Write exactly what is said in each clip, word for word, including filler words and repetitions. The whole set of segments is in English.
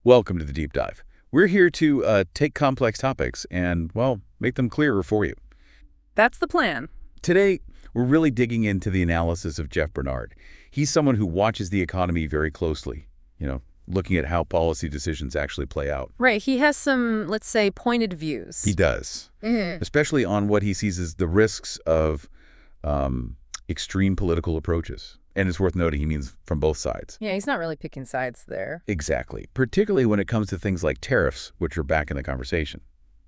Welcome to the Deep Dive. We're here to uh, take complex topics and, well, make them clearer for you. That's the plan. Today, we're really digging into the analysis of Jeff Bernard. He's someone who watches the economy very closely, you know, looking at how policy decisions actually play out. Right. He has some, let's say, pointed views. He does, Mm. especially on what he sees as the risks of um, extreme political approaches. And it's worth noting he means from both sides. Yeah, he's not really picking sides there. Exactly, particularly when it comes to things like tariffs, which are back in the conversation.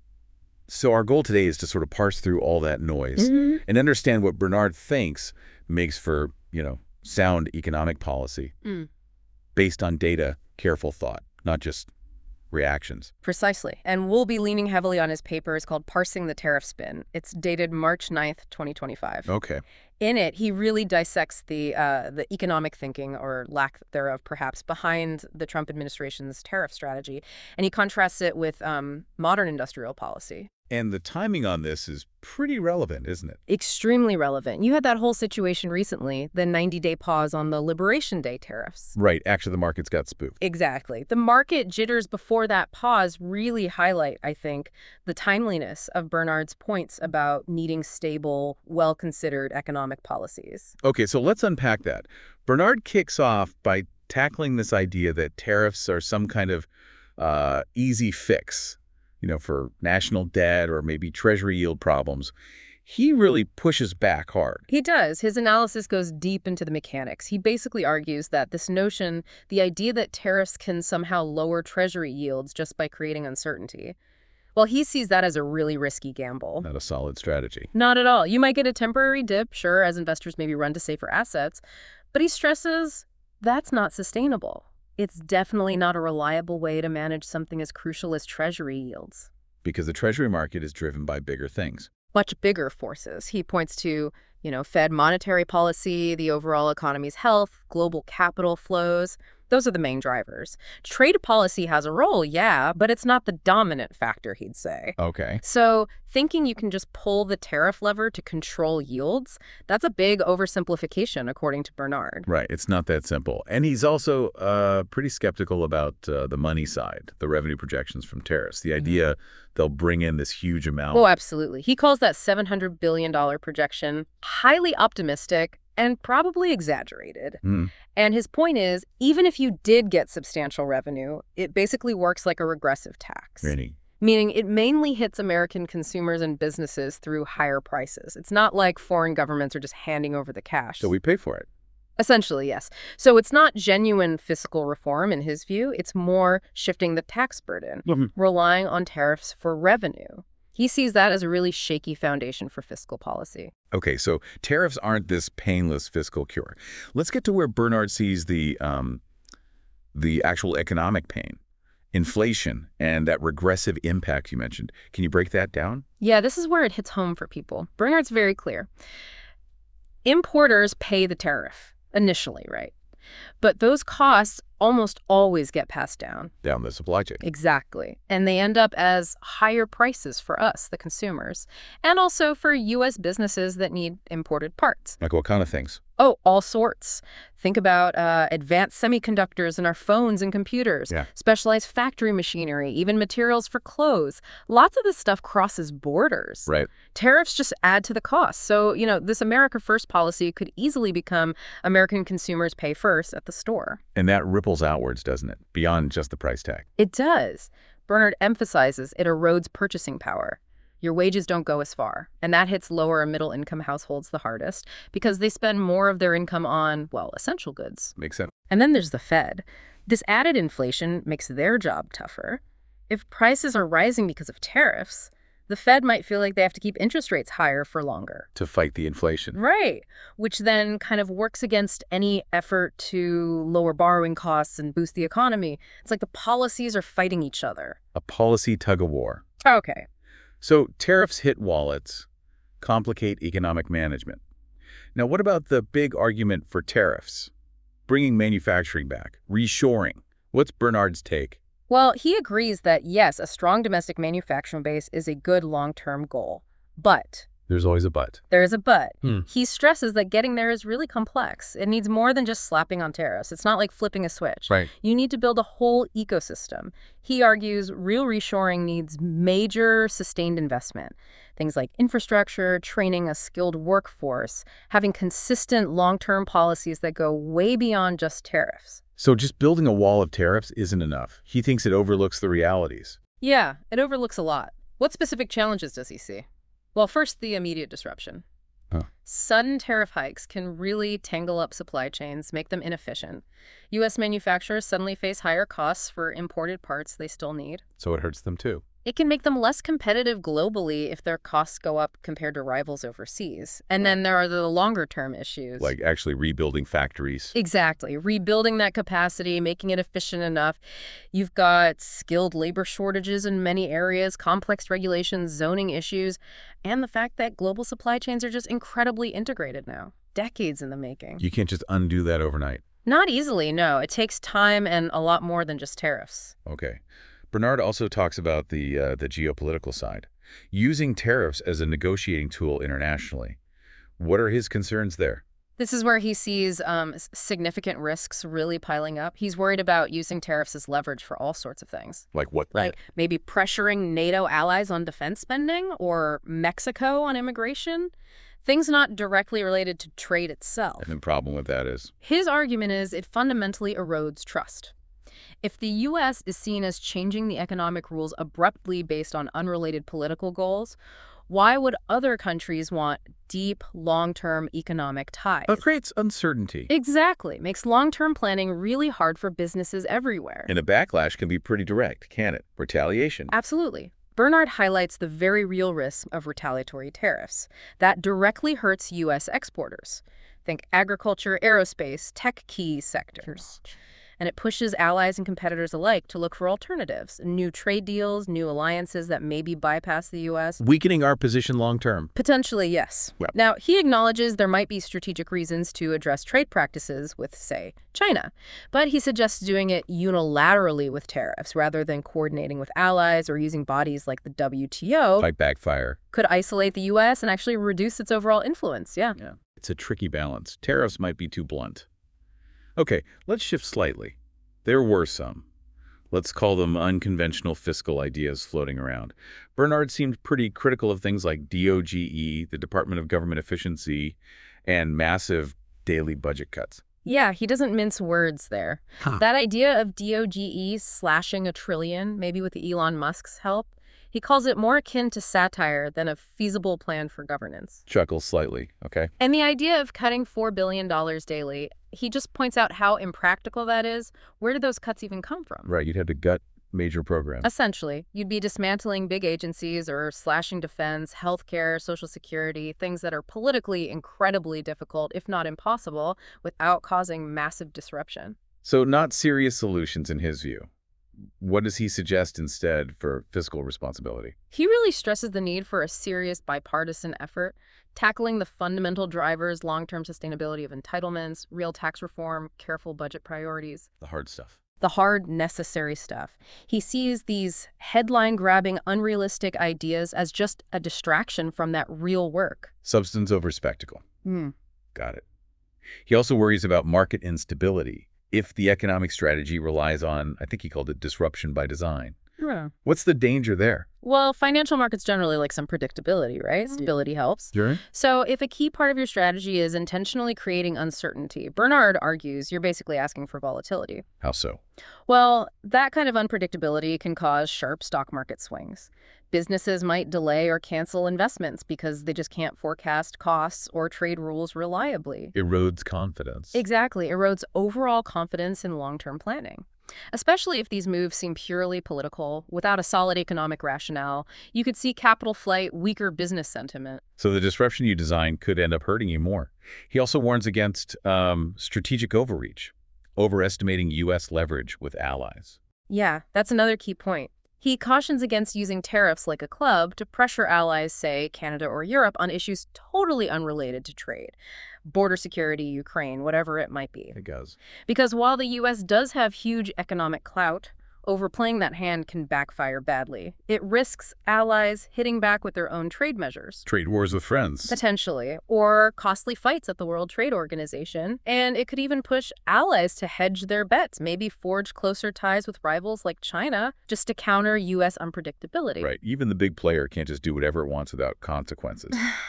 So our goal today is to sort of parse through all that noise Mhm. and understand what Bernard thinks makes for, you know, sound economic policy Mm. based on data, careful thought, not just reactions. Precisely. And we'll be leaning heavily on his paper. It's called Parsing the Tariff Spin. It's dated March ninth, twenty twenty-five. Okay. In it, he really dissects the uh, the economic thinking, or lack thereof, perhaps, behind the Trump administration's tariff strategy. And he contrasts it with um, modern industrial policy. And the timing on this is pretty relevant, isn't it? Extremely relevant. You had that whole situation recently, the ninety-day pause on the Liberation Day tariffs. Right. Actually, the markets got spooked. Exactly. The market jitters before that pause really highlight, I think, the timeliness of Bernard's points about needing stable, well-considered economic policies. Okay, so let's unpack that. Bernard kicks off by tackling this idea that tariffs are some kind of uh, easy fix, you know, for national debt or maybe treasury yield problems. He really pushes back hard. He does. His analysis goes deep into the mechanics. He basically argues that this notion, the idea that tariffs can somehow lower treasury yields just by creating uncertainty, well, he sees that as a really risky gamble. Not a solid strategy. Not at all. You might get a temporary dip, sure, as investors maybe run to safer assets, but he stresses that's not sustainable. It's definitely not a reliable way to manage something as crucial as treasury yields. Because the treasury market is driven by bigger things. Much bigger forces. He points to, you know, Fed monetary policy, the overall economy's health, global capital flows. Those are the main drivers. Trade policy has a role, yeah, but it's not the dominant factor, he'd say. Okay. So thinking you can just pull the tariff lever to control yields, that's a big oversimplification, according to Bernard. Right. It's not that simple. And he's also uh, pretty skeptical about uh, the money side, the revenue projections from tariffs, the idea they'll bring in this huge amount. Oh, absolutely. He calls that seven hundred billion dollars projection highly optimistic and probably exaggerated. Mm. And his point is, even if you did get substantial revenue, it basically works like a regressive tax. Really? Meaning it mainly hits American consumers and businesses through higher prices. It's not like foreign governments are just handing over the cash. So we pay for it. Essentially, yes. So it's not genuine fiscal reform in his view. It's more shifting the tax burden, Mhm. relying on tariffs for revenue. He sees that as a really shaky foundation for fiscal policy. Okay, so tariffs aren't this painless fiscal cure. Let's get to where Bernard sees the um, the actual economic pain, inflation, and that regressive impact you mentioned. Can you break that down? Yeah, this is where it hits home for people. Bernard's very clear. Importers pay the tariff initially, right? But those costs almost always get passed down. Down the supply chain. Exactly. And they end up as higher prices for us, the consumers, and also for U S businesses that need imported parts. Like what kind of things? Oh, all sorts. Think about uh, advanced semiconductors in our phones and computers, Yeah. specialized factory machinery, even materials for clothes. Lots of this stuff crosses borders. Right. Tariffs just add to the cost. So, you know, this America First policy could easily become American consumers pay first at the store. And that ripples outwards, doesn't it? Beyond just the price tag. It does. Bernard emphasizes it erodes purchasing power. Your wages don't go as far, and that hits lower and middle-income households the hardest because they spend more of their income on, well, essential goods. Makes sense. And then there's the Fed. This added inflation makes their job tougher. If prices are rising because of tariffs, the Fed might feel like they have to keep interest rates higher for longer. To fight the inflation. Right, which then kind of works against any effort to lower borrowing costs and boost the economy. It's like the policies are fighting each other. A policy tug-of-war. Okay. So tariffs hit wallets, complicate economic management. Now, what about the big argument for tariffs? Bringing manufacturing back, reshoring. What's Bernard's take? Well, he agrees that, yes, a strong domestic manufacturing base is a good long-term goal. But There's always a but. There is a but. Hmm. He stresses that getting there is really complex. It needs more than just slapping on tariffs. It's not like flipping a switch. Right. You need to build a whole ecosystem. He argues real reshoring needs major sustained investment. Things like infrastructure, training a skilled workforce, having consistent long-term policies that go way beyond just tariffs. So just building a wall of tariffs isn't enough. He thinks it overlooks the realities. Yeah, it overlooks a lot. What specific challenges does he see? Well, first, the immediate disruption. Huh. Sudden tariff hikes can really tangle up supply chains, make them inefficient. U S manufacturers suddenly face higher costs for imported parts they still need. So it hurts them too. It can make them less competitive globally if their costs go up compared to rivals overseas. And then there are the longer-term issues. Like actually rebuilding factories. Exactly. Rebuilding that capacity, making it efficient enough. You've got skilled labor shortages in many areas, complex regulations, zoning issues, and the fact that global supply chains are just incredibly integrated now. Decades in the making. You can't just undo that overnight. Not easily, no. It takes time and a lot more than just tariffs. Okay. Bernard also talks about the uh, the geopolitical side, using tariffs as a negotiating tool internationally. What are his concerns there? This is where he sees um, significant risks really piling up. He's worried about using tariffs as leverage for all sorts of things. Like what? Like maybe pressuring NATO allies on defense spending or Mexico on immigration. Things not directly related to trade itself. And the problem with that is? His argument is it fundamentally erodes trust. If the U S is seen as changing the economic rules abruptly based on unrelated political goals, why would other countries want deep, long-term economic ties? It creates uncertainty. Exactly. Makes long-term planning really hard for businesses everywhere. And a backlash can be pretty direct, can it? Retaliation. Absolutely. Bernard highlights the very real risk of retaliatory tariffs. That directly hurts U S exporters. Think agriculture, aerospace, tech key sectors. And it pushes allies and competitors alike to look for alternatives, new trade deals, new alliances that maybe bypass the U S. Weakening our position long term. Potentially, yes. Well. Now, he acknowledges there might be strategic reasons to address trade practices with, say, China, but he suggests doing it unilaterally with tariffs rather than coordinating with allies or using bodies like the W T O. Might backfire. Could isolate the U S and actually reduce its overall influence, yeah. Yeah. It's a tricky balance. Tariffs might be too blunt. Okay, let's shift slightly. There were some. Let's call them unconventional fiscal ideas floating around. Bernard seemed pretty critical of things like D O G E, the Department of Government Efficiency, and massive daily budget cuts. Yeah, he doesn't mince words there. Huh. That idea of D O G E slashing a trillion, maybe with Elon Musk's help, he calls it more akin to satire than a feasible plan for governance. Chuckles slightly, okay? And the idea of cutting four billion dollars daily, he just points out how impractical that is. Where did those cuts even come from? Right, you'd have to gut major programs. Essentially, you'd be dismantling big agencies or slashing defense, healthcare, Social Security, things that are politically incredibly difficult, if not impossible, without causing massive disruption. So not serious solutions in his view. What does he suggest instead for fiscal responsibility? He really stresses the need for a serious bipartisan effort, tackling the fundamental drivers, long-term sustainability of entitlements, real tax reform, careful budget priorities. The hard stuff. The hard, necessary stuff. He sees these headline-grabbing, unrealistic ideas as just a distraction from that real work. Substance over spectacle. Hmm. Got it. He also worries about market instability if the economic strategy relies on, I think he called it disruption by design. Yeah. What's the danger there? Well, financial markets generally like some predictability, right? Stability helps. Sure. So if a key part of your strategy is intentionally creating uncertainty, Bernard argues you're basically asking for volatility. How so? Well, that kind of unpredictability can cause sharp stock market swings. Businesses might delay or cancel investments because they just can't forecast costs or trade rules reliably. Erodes confidence. Exactly. Erodes overall confidence in long-term planning. Especially if these moves seem purely political, without a solid economic rationale, you could see capital flight, weaker business sentiment. So the disruption you design could end up hurting you more. He also warns against um, strategic overreach, overestimating U S leverage with allies. Yeah, that's another key point. He cautions against using tariffs like a club to pressure allies, say Canada or Europe, on issues totally unrelated to trade. Border security, Ukraine, whatever it might be. It does. Because while the U S does have huge economic clout, Overplaying that hand can backfire badly. It risks allies hitting back with their own trade measures. Trade wars with friends. Potentially, or costly fights at the World Trade Organization. And it could even push allies to hedge their bets, maybe forge closer ties with rivals like China, just to counter U S unpredictability. Right. Even the big player can't just do whatever it wants without consequences.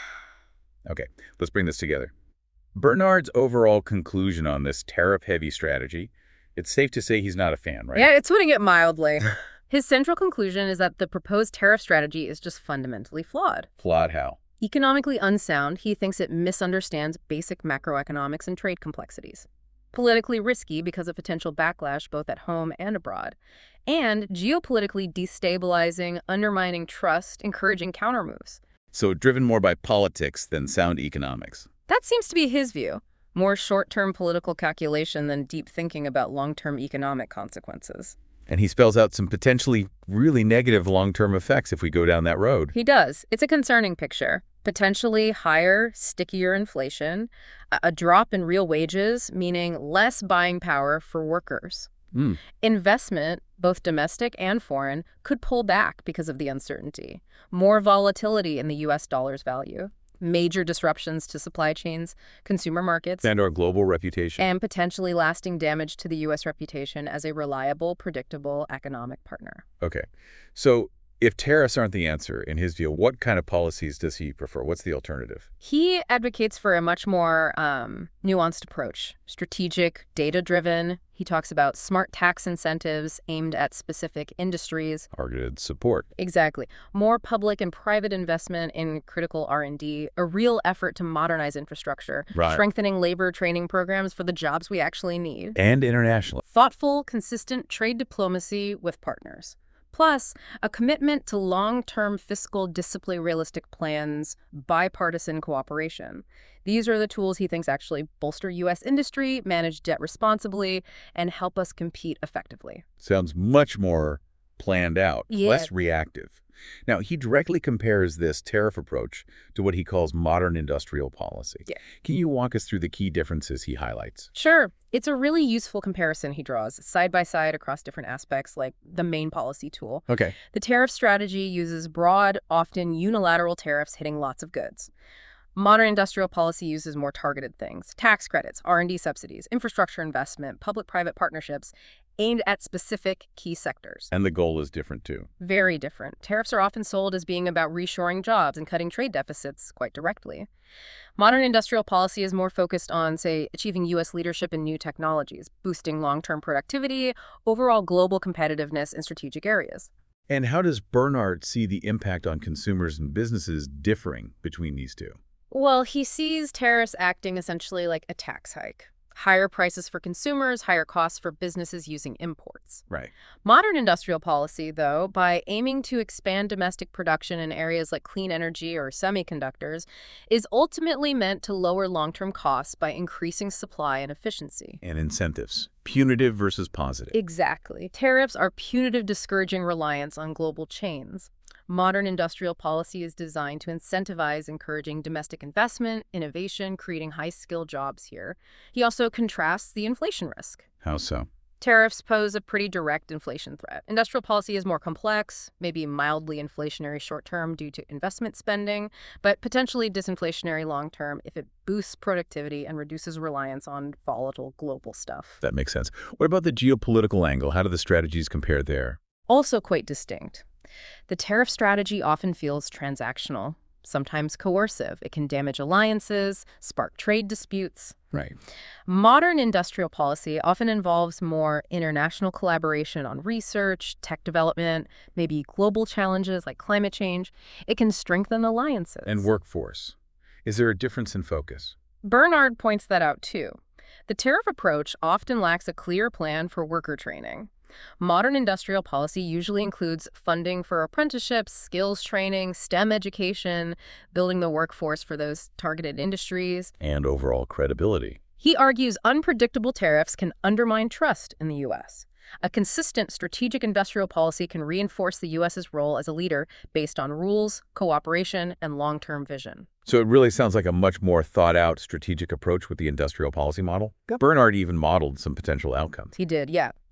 Okay, let's bring this together. Bernard's overall conclusion on this tariff-heavy strategy, it's safe to say he's not a fan, right? Yeah, it's putting it mildly. His central conclusion is that the proposed tariff strategy is just fundamentally flawed. Flawed how? Economically unsound, he thinks it misunderstands basic macroeconomics and trade complexities. Politically risky because of potential backlash both at home and abroad. And geopolitically destabilizing, undermining trust, encouraging countermoves. So driven more by politics than sound economics. That seems to be his view. More short-term political calculation than deep thinking about long-term economic consequences. And he spells out some potentially really negative long-term effects if we go down that road. He does. It's a concerning picture. Potentially higher, stickier inflation, a drop in real wages, meaning less buying power for workers. Mm. Investment, both domestic and foreign, could pull back because of the uncertainty. More volatility in the U S dollar's value. Major disruptions to supply chains, consumer markets, And our global reputation. and potentially lasting damage to the U S reputation as a reliable, predictable economic partner. Okay, so if tariffs aren't the answer, in his view, what kind of policies does he prefer? What's the alternative? He advocates for a much more um, nuanced approach, strategic, data-driven. He talks about smart tax incentives aimed at specific industries. Targeted support. Exactly. More public and private investment in critical R and D, a real effort to modernize infrastructure, Right. strengthening labor training programs for the jobs we actually need. And international. Thoughtful, consistent trade diplomacy with partners. Plus, a commitment to long-term fiscal discipline, realistic plans, bipartisan cooperation. These are the tools he thinks actually bolster U S industry, manage debt responsibly, and help us compete effectively. Sounds much more planned out, Yeah. less reactive. Now, he directly compares this tariff approach to what he calls modern industrial policy. Yeah. Can you walk us through the key differences he highlights? Sure. It's a really useful comparison he draws, side by side across different aspects, like the main policy tool. Okay. The tariff strategy uses broad, often unilateral tariffs hitting lots of goods. Modern industrial policy uses more targeted things, tax credits, R and D subsidies, infrastructure investment, public-private partnerships, aimed at specific key sectors. And the goal is different, too. Very different. Tariffs are often sold as being about reshoring jobs and cutting trade deficits quite directly. Modern industrial policy is more focused on, say, achieving U S leadership in new technologies, boosting long-term productivity, overall global competitiveness in strategic areas. And how does Bernard see the impact on consumers and businesses differing between these two? Well, he sees tariffs acting essentially like a tax hike. Higher prices for consumers, higher costs for businesses using imports. Right. Modern industrial policy, though, by aiming to expand domestic production in areas like clean energy or semiconductors, is ultimately meant to lower long-term costs by increasing supply and efficiency. And incentives. Punitive versus positive. Exactly. Tariffs are punitive, discouraging reliance on global chains. Modern industrial policy is designed to incentivize encouraging domestic investment, innovation, creating high-skilled jobs here. He also contrasts the inflation risk. How so? Tariffs pose a pretty direct inflation threat. Industrial policy is more complex, maybe mildly inflationary short-term due to investment spending, but potentially disinflationary long-term if it boosts productivity and reduces reliance on volatile global stuff. That makes sense. What about the geopolitical angle? How do the strategies compare there? Also quite distinct. The tariff strategy often feels transactional, sometimes coercive. It can damage alliances, spark trade disputes. Right. Modern industrial policy often involves more international collaboration on research, tech development, maybe global challenges like climate change. It can strengthen alliances. And workforce. Is there a difference in focus? Bernard points that out too. The tariff approach often lacks a clear plan for worker training. Modern industrial policy usually includes funding for apprenticeships, skills training, STEM education, building the workforce for those targeted industries. And overall credibility. He argues unpredictable tariffs can undermine trust in the U S. A consistent strategic industrial policy can reinforce the U S's role as a leader based on rules, cooperation, and long-term vision. So it really sounds like a much more thought-out strategic approach with the industrial policy model? Yep. Bernard even modeled some potential outcomes. He did, yeah.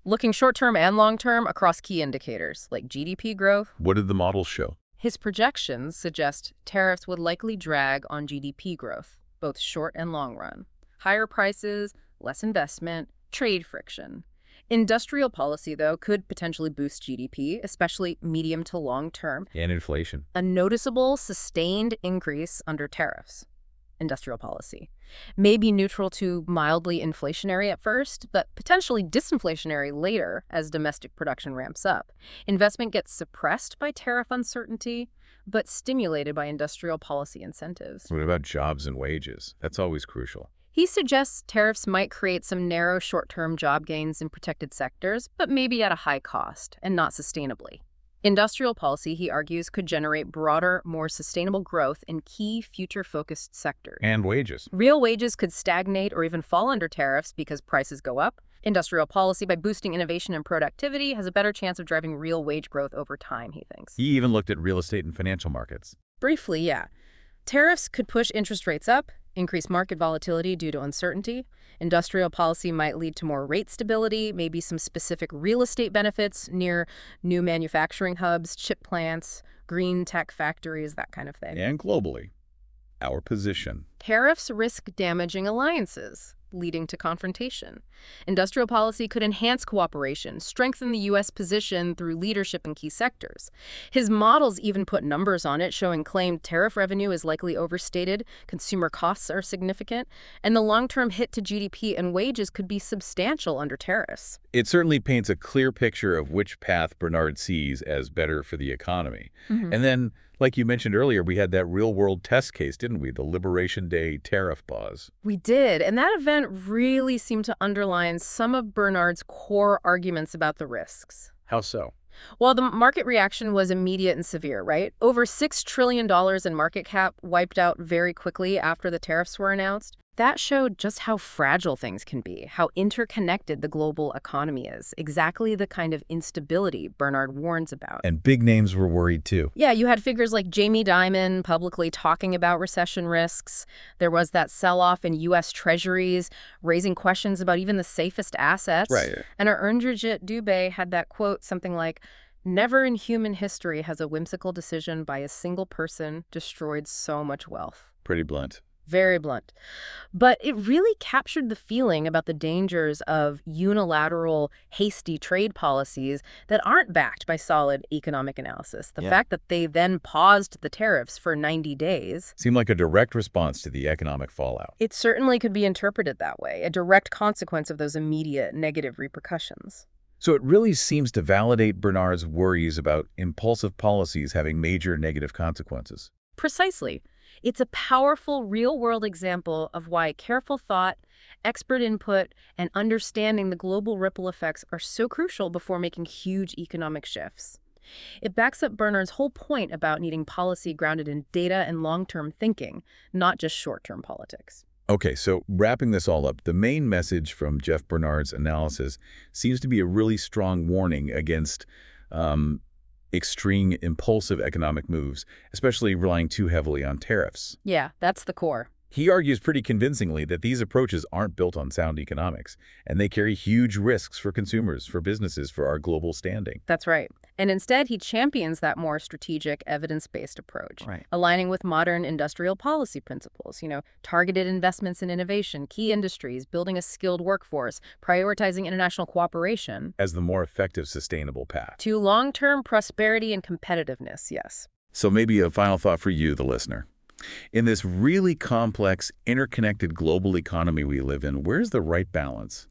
looking short-term and long-term across key indicators like G D P growth. What did the models show? His projections suggest tariffs would likely drag on G D P growth, both short and long run. Higher prices, less investment, trade friction. Industrial policy, though, could potentially boost G D P, especially medium to long term. And inflation. A noticeable, sustained increase under tariffs. Industrial policy may be neutral to mildly inflationary at first, but potentially disinflationary later as domestic production ramps up. Investment gets suppressed by tariff uncertainty, but stimulated by industrial policy incentives. What about jobs and wages? That's always crucial. He suggests tariffs might create some narrow short-term job gains in protected sectors, but maybe at a high cost and not sustainably. Industrial policy, he argues, could generate broader, more sustainable growth in key future-focused sectors. And wages. Real wages could stagnate or even fall under tariffs because prices go up. Industrial policy, by boosting innovation and productivity, has a better chance of driving real wage growth over time, he thinks. He even looked at real estate and financial markets. Briefly, yeah. Tariffs could push interest rates up, increase market volatility due to uncertainty. Industrial policy might lead to more rate stability, maybe some specific real estate benefits near new manufacturing hubs, chip plants, green tech factories, that kind of thing. And globally, our position. Tariffs risk damaging alliances, leading to confrontation. Industrial policy could enhance cooperation, strengthen the U S position through leadership in key sectors. His models even put numbers on it, showing claimed tariff revenue is likely overstated, consumer costs are significant, and the long-term hit to G D P and wages could be substantial under tariffs. It certainly paints a clear picture of which path Bernard sees as better for the economy. Mm-hmm. And then, like you mentioned earlier, we had that real-world test case, didn't we? The Liberation Day tariff pause. We did, and that event really seemed to underline some of Bernard's core arguments about the risks. How so? Well, the market reaction was immediate and severe, right? Over six trillion dollars in market cap wiped out very quickly after the tariffs were announced. That showed just how fragile things can be, how interconnected the global economy is, exactly the kind of instability Bernard warns about. And big names were worried too. Yeah, you had figures like Jamie Dimon publicly talking about recession risks. There was that sell-off in U S treasuries, raising questions about even the safest assets. Right. And our Indrajit Dubey had that quote, something like, "Never in human history has a whimsical decision by a single person destroyed so much wealth." Pretty blunt. Very blunt. But it really captured the feeling about the dangers of unilateral, hasty trade policies that aren't backed by solid economic analysis. The Yeah. fact that they then paused the tariffs for ninety days. Seemed like a direct response to the economic fallout. It certainly could be interpreted that way, a direct consequence of those immediate negative repercussions. So it really seems to validate Bernard's worries about impulsive policies having major negative consequences. Precisely. It's a powerful, real-world example of why careful thought, expert input, and understanding the global ripple effects are so crucial before making huge economic shifts. It backs up Bernard's whole point about needing policy grounded in data and long-term thinking, not just short-term politics. Okay, so wrapping this all up, the main message from Jeff Bernard's analysis seems to be a really strong warning against um, extreme impulsive economic moves, especially relying too heavily on tariffs. Yeah, that's the core. He argues pretty convincingly that these approaches aren't built on sound economics, and they carry huge risks for consumers, for businesses, for our global standing. That's right. And instead, he champions that more strategic, evidence-based approach, Right. aligning with modern industrial policy principles, you know, targeted investments in innovation, key industries, building a skilled workforce, prioritizing international cooperation. As the more effective, sustainable path. To long-term prosperity and competitiveness, yes. So maybe a final thought for you, the listener. In this really complex, interconnected global economy we live in, where's the right balance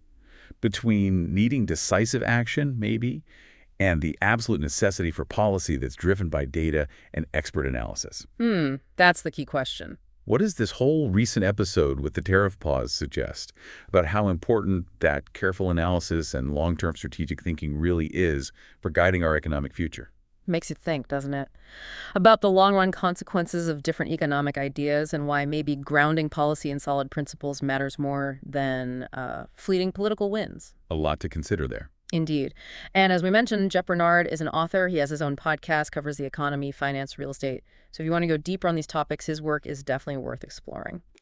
between needing decisive action, maybe, and the absolute necessity for policy that's driven by data and expert analysis? Hmm, that's the key question. What does this whole recent episode with the tariff pause suggest about how important that careful analysis and long-term strategic thinking really is for guiding our economic future? Makes you think, doesn't it? About the long-run consequences of different economic ideas and why maybe grounding policy in solid principles matters more than uh, fleeting political wins. A lot to consider there. Indeed. And as we mentioned, Jeff Bernard is an author. He has his own podcast, covers the economy, finance, real estate. So if you want to go deeper on these topics, his work is definitely worth exploring.